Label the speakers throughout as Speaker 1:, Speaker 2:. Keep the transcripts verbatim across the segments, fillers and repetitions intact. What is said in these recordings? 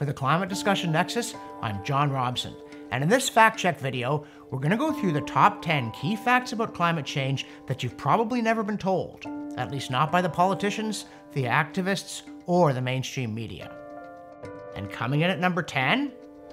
Speaker 1: For the Climate Discussion Nexus, I'm John Robson, and in this fact check video, we're going to go through the top ten key facts about climate change that you've probably never been told, at least not by the politicians, the activists, or the mainstream media. And coming in at number ten...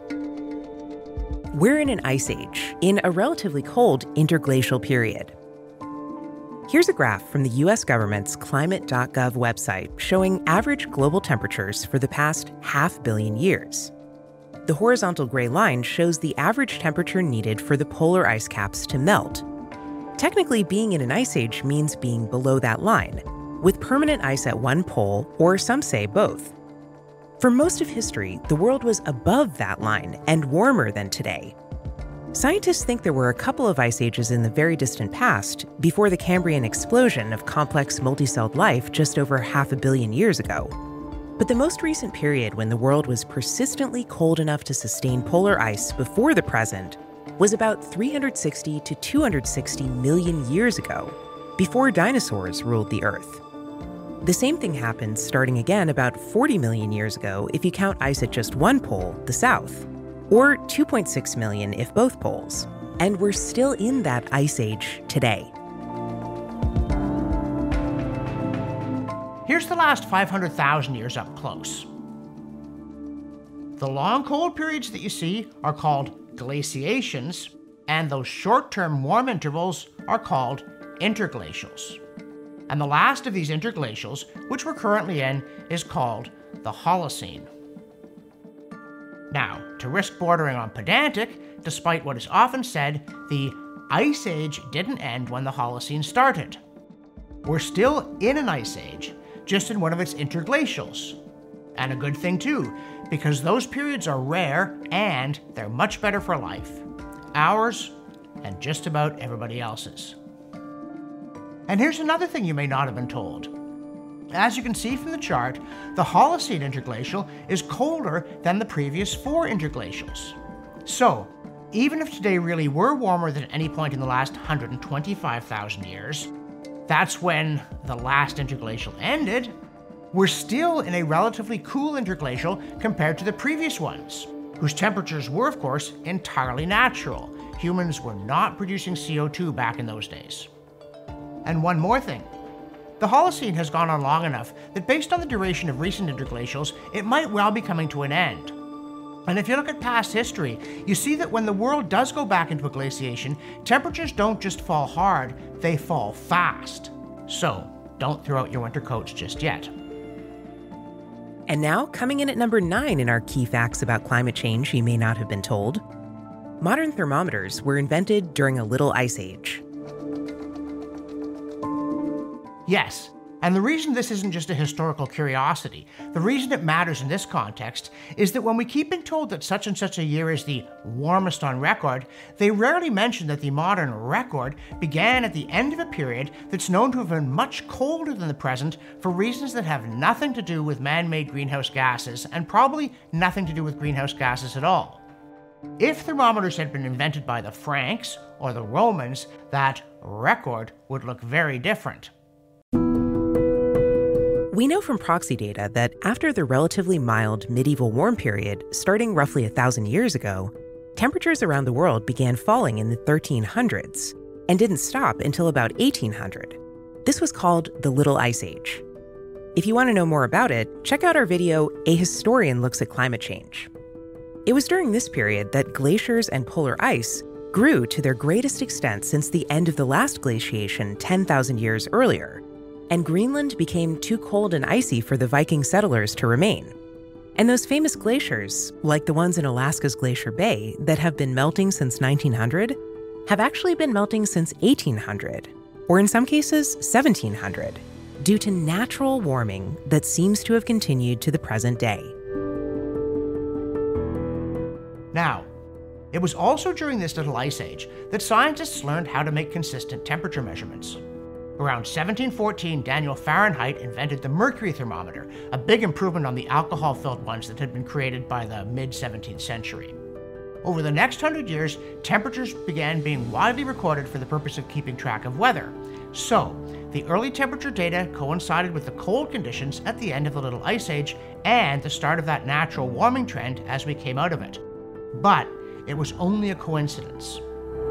Speaker 2: We're in an ice age, in a relatively cold interglacial period. Here's a graph from the U S government's climate dot gov website showing average global temperatures for the past half billion years. The horizontal gray line shows the average temperature needed for the polar ice caps to melt. Technically, being in an ice age means being below that line, with permanent ice at one pole, or some say both. For most of history, the world was above that line and warmer than today. Scientists think there were a couple of ice ages in the very distant past, before the Cambrian explosion of complex multicelled life just over half a billion years ago. But the most recent period when the world was persistently cold enough to sustain polar ice before the present was about three hundred sixty to two hundred sixty million years ago, before dinosaurs ruled the Earth. The same thing happened starting again about forty million years ago if you count ice at just one pole, the South, or two point six million if both poles. And we're still in that ice age today.
Speaker 1: Here's the last five hundred thousand years up close. The long cold periods that you see are called glaciations, and those short-term warm intervals are called interglacials. And the last of these interglacials, which we're currently in, is called the Holocene. Now, to risk bordering on pedantic, despite what is often said, the Ice Age didn't end when the Holocene started. We're still in an Ice Age, just in one of its interglacials. And a good thing too, because those periods are rare and they're much better for life. Ours, and just about everybody else's. And here's another thing you may not have been told. As you can see from the chart, the Holocene interglacial is colder than the previous four interglacials. So, even if today really were warmer than any point in the last one hundred twenty-five thousand years, that's when the last interglacial ended, we're still in a relatively cool interglacial compared to the previous ones, whose temperatures were, of course, entirely natural. Humans were not producing C O two back in those days. And one more thing. The Holocene has gone on long enough that based on the duration of recent interglacials, it might well be coming to an end. And if you look at past history, you see that when the world does go back into a glaciation, temperatures don't just fall hard, they fall fast. So, don't throw out your winter coats just yet.
Speaker 2: And now, coming in at number nine in our key facts about climate change you may not have been told, modern thermometers were invented during a little ice age.
Speaker 1: Yes, and the reason this isn't just a historical curiosity, the reason it matters in this context, is that when we keep being told that such and such a year is the warmest on record, they rarely mention that the modern record began at the end of a period that's known to have been much colder than the present for reasons that have nothing to do with man-made greenhouse gases, and probably nothing to do with greenhouse gases at all. If thermometers had been invented by the Franks or the Romans, that record would look very different.
Speaker 2: We know from proxy data that after the relatively mild medieval warm period, starting roughly a thousand years ago, temperatures around the world began falling in the thirteen hundreds and didn't stop until about eighteen hundred. This was called the Little Ice Age. If you want to know more about it, check out our video, A Historian Looks at Climate Change. It was during this period that glaciers and polar ice grew to their greatest extent since the end of the last glaciation ten thousand years earlier, and Greenland became too cold and icy for the Viking settlers to remain. And those famous glaciers, like the ones in Alaska's Glacier Bay that have been melting since nineteen hundred, have actually been melting since eighteen hundred, or in some cases, seventeen hundred, due to natural warming that seems to have continued to the present day.
Speaker 1: Now, it was also during this little ice age that scientists learned how to make consistent temperature measurements. Around seventeen fourteen, Daniel Fahrenheit invented the mercury thermometer, a big improvement on the alcohol-filled ones that had been created by the mid-seventeenth century. Over the next hundred years, temperatures began being widely recorded for the purpose of keeping track of weather. So, the early temperature data coincided with the cold conditions at the end of the Little Ice Age and the start of that natural warming trend as we came out of it. But it was only a coincidence.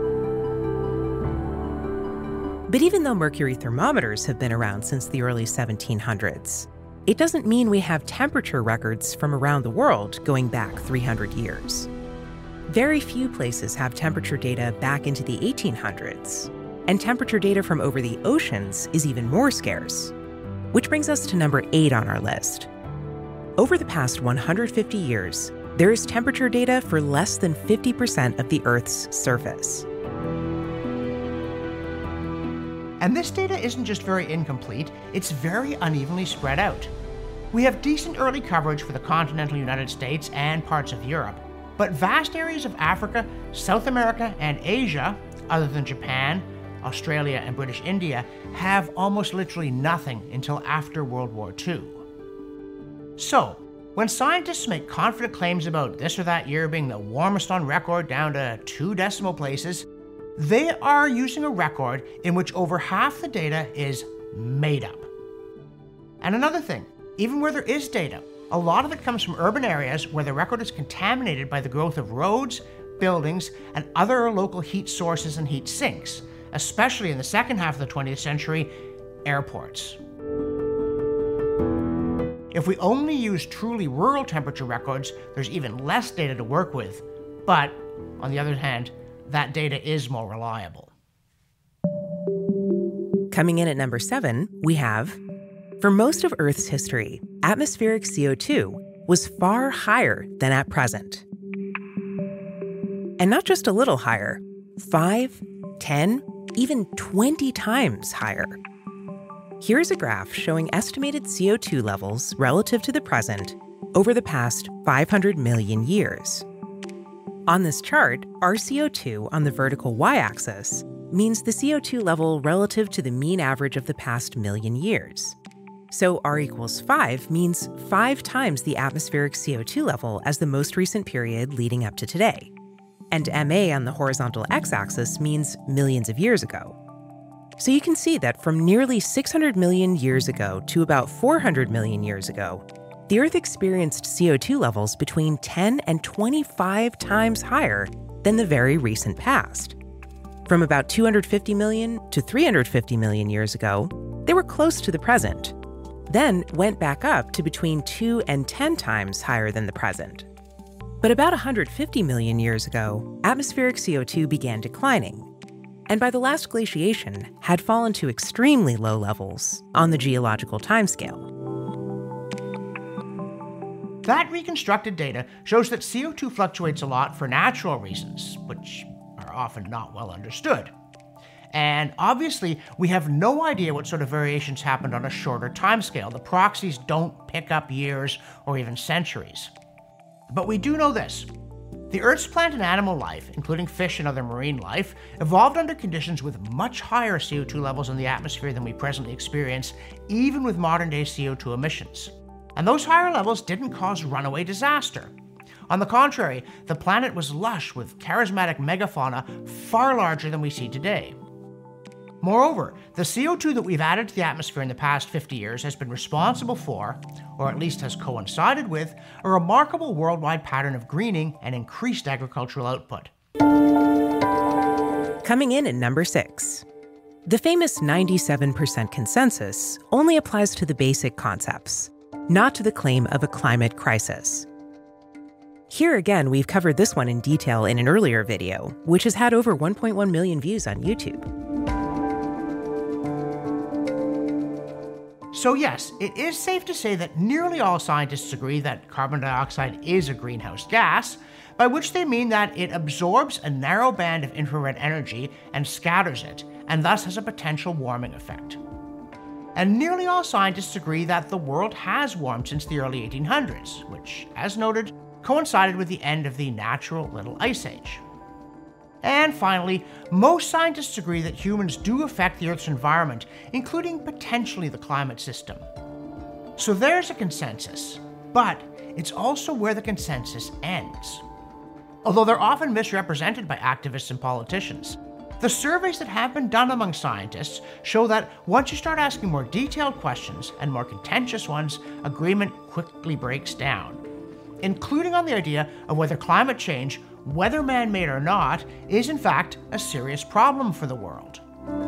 Speaker 2: But even though mercury thermometers have been around since the early seventeen hundreds, it doesn't mean we have temperature records from around the world going back three hundred years. Very few places have temperature data back into the eighteen hundreds, and temperature data from over the oceans is even more scarce. Which brings us to number eight on our list. Over the past one hundred fifty years, there is temperature data for less than fifty percent of the Earth's surface.
Speaker 1: And this data isn't just very incomplete, it's very unevenly spread out. We have decent early coverage for the continental United States and parts of Europe, but vast areas of Africa, South America, and Asia, other than Japan, Australia, and British India, have almost literally nothing until after World War Two. So, when scientists make confident claims about this or that year being the warmest on record down to two decimal places, they are using a record in which over half the data is made up. And another thing, even where there is data, a lot of it comes from urban areas where the record is contaminated by the growth of roads, buildings, and other local heat sources and heat sinks, especially in the second half of the twentieth century, airports. If we only use truly rural temperature records, there's even less data to work with. But, on the other hand, that data is more reliable.
Speaker 2: Coming in at number seven, we have, for most of Earth's history, atmospheric C O two was far higher than at present. And not just a little higher, five, ten, even twenty times higher. Here's a graph showing estimated C O two levels relative to the present over the past five hundred million years. On this chart, our C O two on the vertical y-axis means the C O two level relative to the mean average of the past million years. So R equals five means five times the atmospheric C O two level as the most recent period leading up to today. And M A on the horizontal x-axis means millions of years ago. So you can see that from nearly six hundred million years ago to about four hundred million years ago, the Earth experienced C O two levels between ten and twenty-five times higher than the very recent past. From about two hundred fifty million to three hundred fifty million years ago, they were close to the present, then went back up to between two and ten times higher than the present. But about one hundred fifty million years ago, atmospheric C O two began declining, and by the last glaciation had fallen to extremely low levels on the geological timescale.
Speaker 1: That reconstructed data shows that C O two fluctuates a lot for natural reasons, which are often not well understood. And obviously, we have no idea what sort of variations happened on a shorter timescale. The proxies don't pick up years or even centuries. But we do know this. The Earth's plant and animal life, including fish and other marine life, evolved under conditions with much higher C O two levels in the atmosphere than we presently experience, even with modern-day C O two emissions. And those higher levels didn't cause runaway disaster. On the contrary, the planet was lush with charismatic megafauna far larger than we see today. Moreover, the C O two that we've added to the atmosphere in the past fifty years has been responsible for, or at least has coincided with, a remarkable worldwide pattern of greening and increased agricultural output.
Speaker 2: Coming in at number six. The famous ninety-seven percent consensus only applies to the basic concepts, not to the claim of a climate crisis. Here again, we've covered this one in detail in an earlier video, which has had over one point one million views on YouTube.
Speaker 1: So yes, it is safe to say that nearly all scientists agree that carbon dioxide is a greenhouse gas, by which they mean that it absorbs a narrow band of infrared energy and scatters it, and thus has a potential warming effect. And nearly all scientists agree that the world has warmed since the early eighteen hundreds, which, as noted, coincided with the end of the natural Little Ice Age. And finally, most scientists agree that humans do affect the Earth's environment, including potentially the climate system. So there's a consensus, but it's also where the consensus ends. although they're often misrepresented by activists and politicians. The surveys that have been done among scientists show that once you start asking more detailed questions and more contentious ones, agreement quickly breaks down, including on the idea of whether climate change, whether man-made or not, is in fact a serious problem for the world.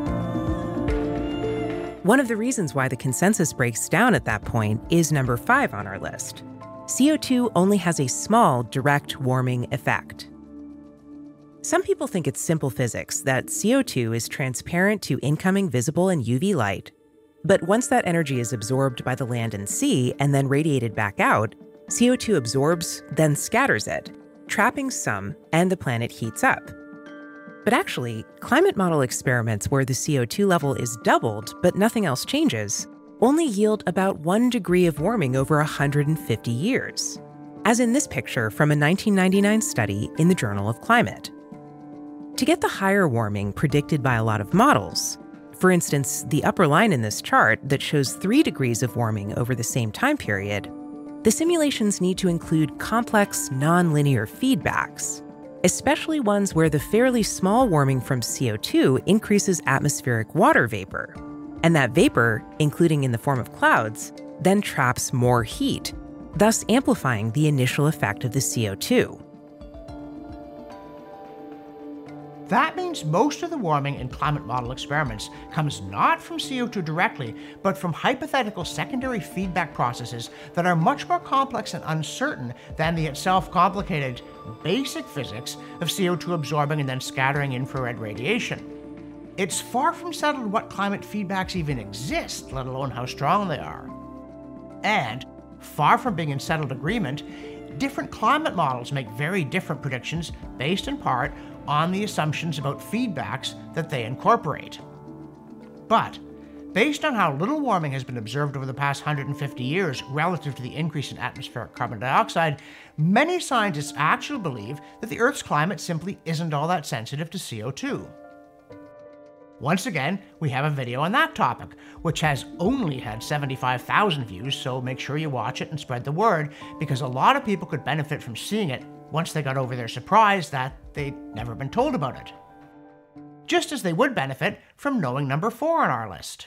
Speaker 2: One of the reasons why the consensus breaks down at that point is number five on our list. C O two only has a small direct warming effect. Some people think it's simple physics that C O two is transparent to incoming visible and U V light, but once that energy is absorbed by the land and sea and then radiated back out, C O two absorbs, then scatters it, trapping some, and the planet heats up. But actually, climate model experiments where the C O two level is doubled but nothing else changes only yield about one degree of warming over one hundred fifty years, as in this picture from a nineteen ninety-nine study in the Journal of Climate. To get the higher warming predicted by a lot of models, for instance, the upper line in this chart that shows three degrees of warming over the same time period, the simulations need to include complex, nonlinear feedbacks, especially ones where the fairly small warming from C O two increases atmospheric water vapor, and that vapor, including in the form of clouds, then traps more heat, thus amplifying the initial effect of the C O two.
Speaker 1: That means most of the warming in climate model experiments comes not from C O two directly, but from hypothetical secondary feedback processes that are much more complex and uncertain than the itself complicated basic physics of C O two absorbing and then scattering infrared radiation. It's far from settled what climate feedbacks even exist, let alone how strong they are. And, far from being in settled agreement, different climate models make very different predictions based in part on the assumptions about feedbacks that they incorporate. But, based on how little warming has been observed over the past one hundred fifty years relative to the increase in atmospheric carbon dioxide, many scientists actually believe that the Earth's climate simply isn't all that sensitive to C O two. Once again, we have a video on that topic, which has only had seventy-five thousand views, so make sure you watch it and spread the word, because a lot of people could benefit from seeing it once they got over their surprise that they'd never been told about it. Just as they would benefit from knowing number four on our list.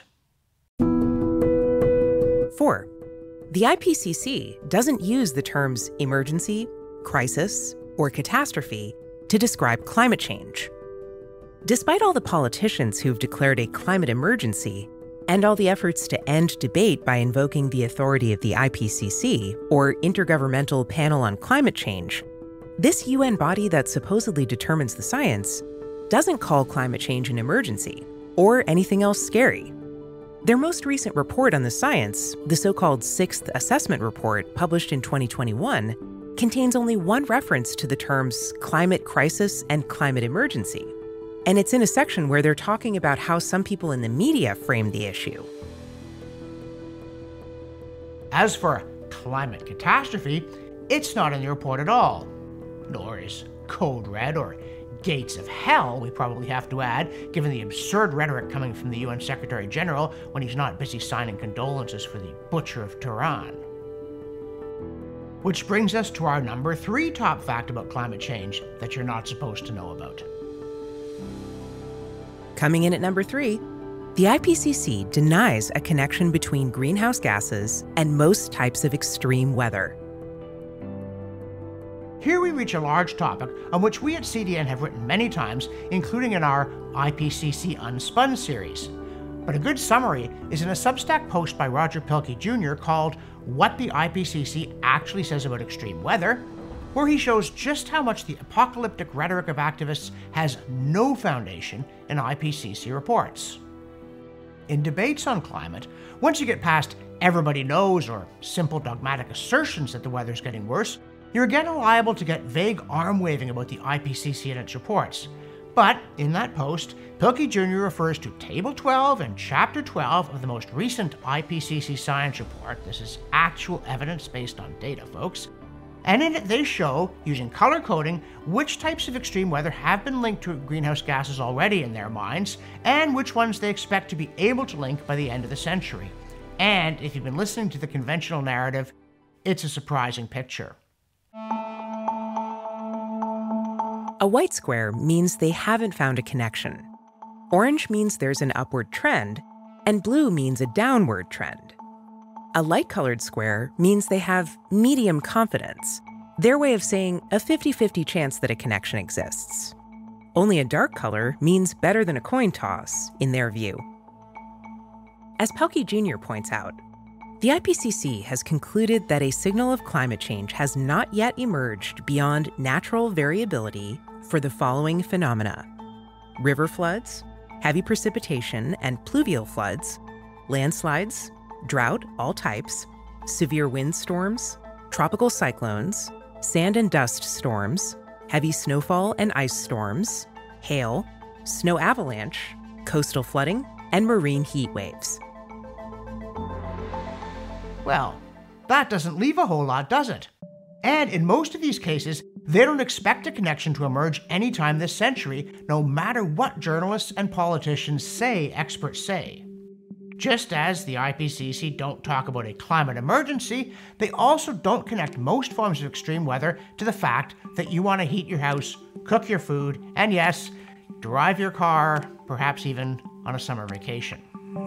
Speaker 2: Four, the I P C C doesn't use the terms emergency, crisis, or catastrophe to describe climate change. Despite all the politicians who've declared a climate emergency and all the efforts to end debate by invoking the authority of the I P C C, or Intergovernmental Panel on Climate Change, this U N body that supposedly determines the science doesn't call climate change an emergency or anything else scary. Their most recent report on the science, the so-called Sixth Assessment Report published in twenty twenty-one, contains only one reference to the terms climate crisis and climate emergency. And it's in a section where they're talking about how some people in the media framed the issue.
Speaker 1: As for climate catastrophe, it's not in the report at all. Nor is Code Red or Gates of Hell, we probably have to add, given the absurd rhetoric coming from the U N Secretary General when he's not busy signing condolences for the Butcher of Tehran. Which brings us to our number three top fact about climate change that you're not supposed to know about.
Speaker 2: Coming in at number three, the I P C C denies a connection between greenhouse gases and most types of extreme weather.
Speaker 1: Here we reach a large topic on which we at C D N have written many times, including in our I P C C Unspun series. But a good summary is in a Substack post by Roger Pielke Junior called What the I P C C Actually Says About Extreme Weather, where he shows just how much the apocalyptic rhetoric of activists has no foundation in I P C C reports. In debates on climate, once you get past everybody knows or simple dogmatic assertions that the weather's getting worse, you're again liable to get vague arm-waving about the I P C C and its reports. But in that post, Pielke Junior refers to Table twelve and Chapter twelve of the most recent I P C C science report. This is actual evidence based on data, folks. And in it they show, using color coding, which types of extreme weather have been linked to greenhouse gases already in their minds, and which ones they expect to be able to link by the end of the century. And if you've been listening to the conventional narrative, it's a surprising picture.
Speaker 2: A white square means they haven't found a connection. Orange means there's an upward trend, and blue means a downward trend. A light-colored square means they have medium confidence, their way of saying a fifty-fifty chance that a connection exists. Only a dark color means better than a coin toss, in their view. As Pelkey Junior points out, the I P C C has concluded that a signal of climate change has not yet emerged beyond natural variability for the following phenomena: river floods, heavy precipitation and pluvial floods, landslides, drought, all types, severe windstorms, tropical cyclones, sand and dust storms, heavy snowfall and ice storms, hail, snow avalanche, coastal flooding, and marine heat waves.
Speaker 1: Well, that doesn't leave a whole lot, does it? And in most of these cases, they don't expect a connection to emerge anytime this century, no matter what journalists and politicians say experts say. Just as the I P C C don't talk about a climate emergency, they also don't connect most forms of extreme weather to the fact that you want to heat your house, cook your food, and yes, drive your car, perhaps even on a summer vacation.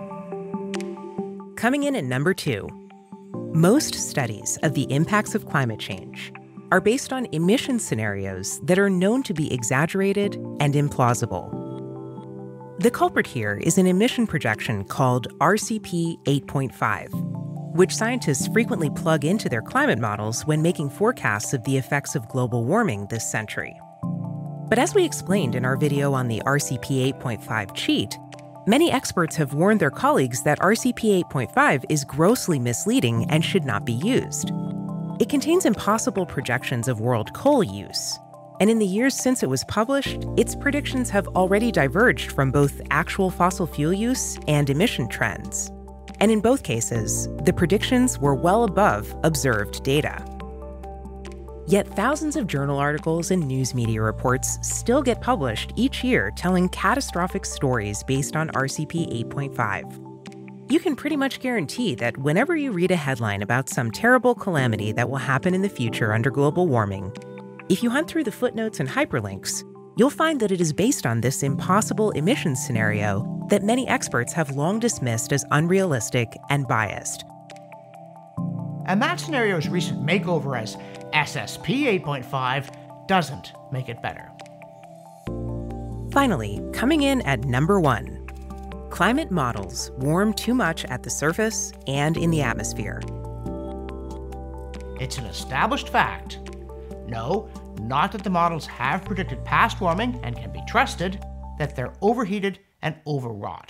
Speaker 2: Coming in at number two, most studies of the impacts of climate change are based on emission scenarios that are known to be exaggerated and implausible. The culprit here is an emission projection called R C P eight point five, which scientists frequently plug into their climate models when making forecasts of the effects of global warming this century. But as we explained in our video on the R C P eight point five cheat, many experts have warned their colleagues that R C P eight point five is grossly misleading and should not be used. It contains impossible projections of world coal use, and in the years since it was published, its predictions have already diverged from both actual fossil fuel use and emission trends. And in both cases, the predictions were well above observed data. Yet thousands of journal articles and news media reports still get published each year telling catastrophic stories based on R C P eight point five. You can pretty much guarantee that whenever you read a headline about some terrible calamity that will happen in the future under global warming, if you hunt through the footnotes and hyperlinks, you'll find that it is based on this impossible emissions scenario that many experts have long dismissed as unrealistic and biased.
Speaker 1: And that scenario's recent makeover as S S P eight point five doesn't make it better.
Speaker 2: Finally, coming in at number one, climate models warm too much at the surface and in the atmosphere.
Speaker 1: It's an established fact. No, not that the models have predicted past warming and can be trusted, that they're overheated and overwrought.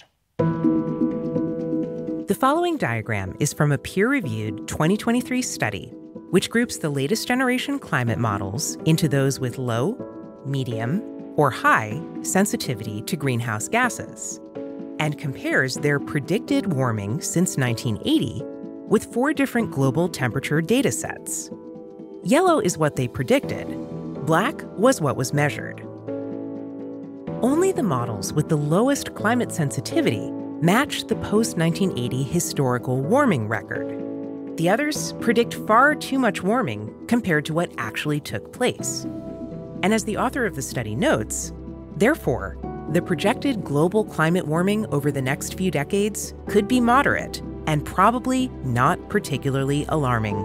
Speaker 2: The following diagram is from a peer-reviewed twenty twenty-three study, which groups the latest generation climate models into those with low, medium, or high sensitivity to greenhouse gases, and compares their predicted warming since nineteen eighty with four different global temperature data sets. Yellow is what they predicted. Black was what was measured. Only the models with the lowest climate sensitivity matched the post nineteen eighty historical warming record. The others predict far too much warming compared to what actually took place. And as the author of the study notes, therefore, the projected global climate warming over the next few decades could be moderate and probably not particularly alarming.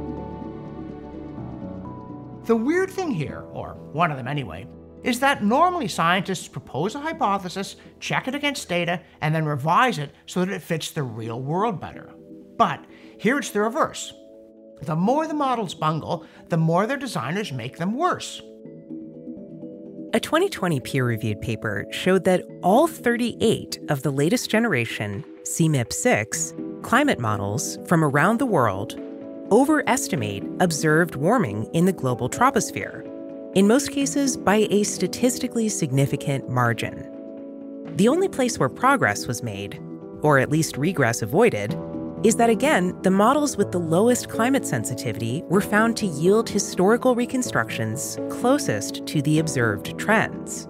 Speaker 1: The weird thing here, or one of them anyway, is that normally scientists propose a hypothesis, check it against data, and then revise it so that it fits the real world better. But here it's the reverse. The more the models bungle, the more their designers make them worse.
Speaker 2: A twenty twenty peer-reviewed paper showed that all thirty-eight of the latest generation C M I P six climate models from around the world overestimate observed warming in the global troposphere, in most cases by a statistically significant margin. The only place where progress was made, or at least regress avoided, is that again, the models with the lowest climate sensitivity were found to yield historical reconstructions closest to the observed trends.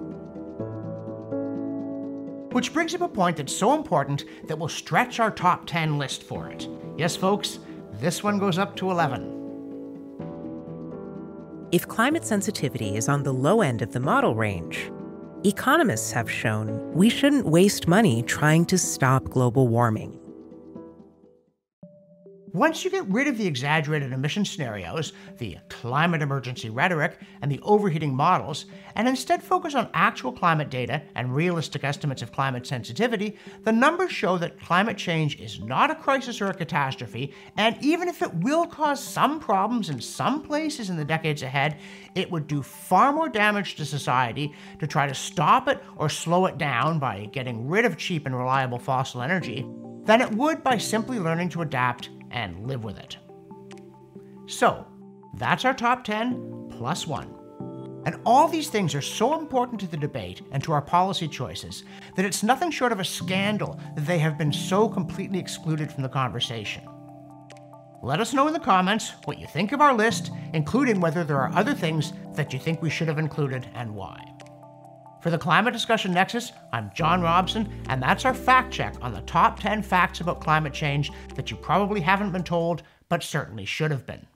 Speaker 1: Which brings up a point that's so important that we'll stretch our top ten list for it. Yes, folks, this one goes up to eleven.
Speaker 2: if climate sensitivity is on the low end of the model range, economists have shown we shouldn't waste money trying to stop global warming.
Speaker 1: Once you get rid of the exaggerated emission scenarios, the climate emergency rhetoric, and the overheating models, and instead focus on actual climate data and realistic estimates of climate sensitivity, the numbers show that climate change is not a crisis or a catastrophe, and even if it will cause some problems in some places in the decades ahead, it would do far more damage to society to try to stop it or slow it down by getting rid of cheap and reliable fossil energy than it would by simply learning to adapt and live with it. So, that's our top ten plus one. And all these things are so important to the debate and to our policy choices that it's nothing short of a scandal that they have been so completely excluded from the conversation. Let us know in the comments what you think of our list, including whether there are other things that you think we should have included and why. For the Climate Discussion Nexus, I'm John Robson, and that's our fact check on the top ten facts about climate change that you probably haven't been told, but certainly should have been.